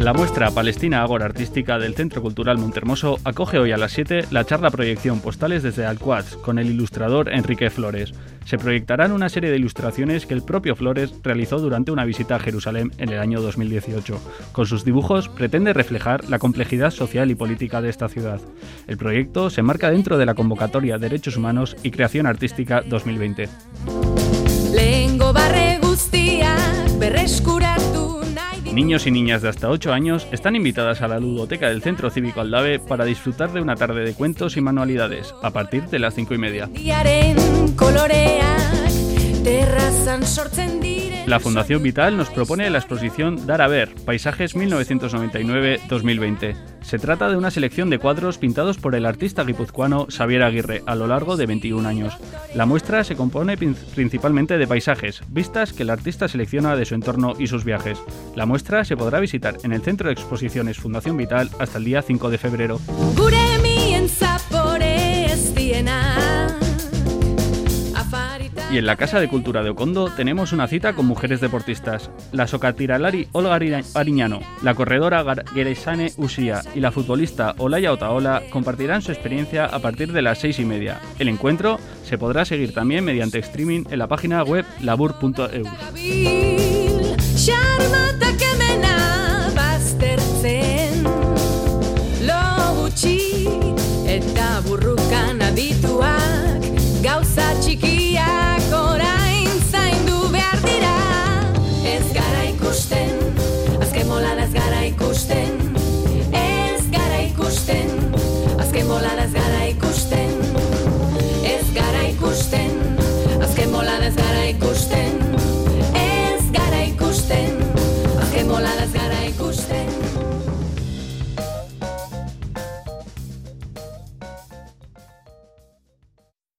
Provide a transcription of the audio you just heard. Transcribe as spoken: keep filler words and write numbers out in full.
La muestra Palestina Ágora Artística del Centro Cultural Montehermoso acoge hoy a las siete la charla Proyección Postales desde Alcoaz con el ilustrador Enrique Flores. Se proyectarán una serie de ilustraciones que el propio Flores realizó durante una visita a Jerusalén en el año dos mil dieciocho. Con sus dibujos pretende reflejar la complejidad social y política de esta ciudad. El proyecto se enmarca dentro de la convocatoria Derechos Humanos y Creación Artística dos mil veinte. Niños y niñas de hasta ocho años están invitadas a la ludoteca del Centro Cívico Aldave para disfrutar de una tarde de cuentos y manualidades, a partir de las cinco y media. La Fundación Vital nos propone la exposición Dar a Ver, Paisajes mil novecientos noventa y nueve a dos mil veinte. Se trata de una selección de cuadros pintados por el artista guipuzcoano Xavier Aguirre a lo largo de veintiún años. La muestra se compone principalmente de paisajes, vistas que el artista selecciona de su entorno y sus viajes. La muestra se podrá visitar en el Centro de Exposiciones Fundación Vital hasta el día cinco de febrero. Y en la Casa de Cultura de Okondo tenemos una cita con mujeres deportistas. La socatiralari Olga Ariñano, la corredora Geresane Usia y la futbolista Olaya Otaola compartirán su experiencia a partir de las seis y media. El encuentro se podrá seguir también mediante streaming en la página web labur punto eus.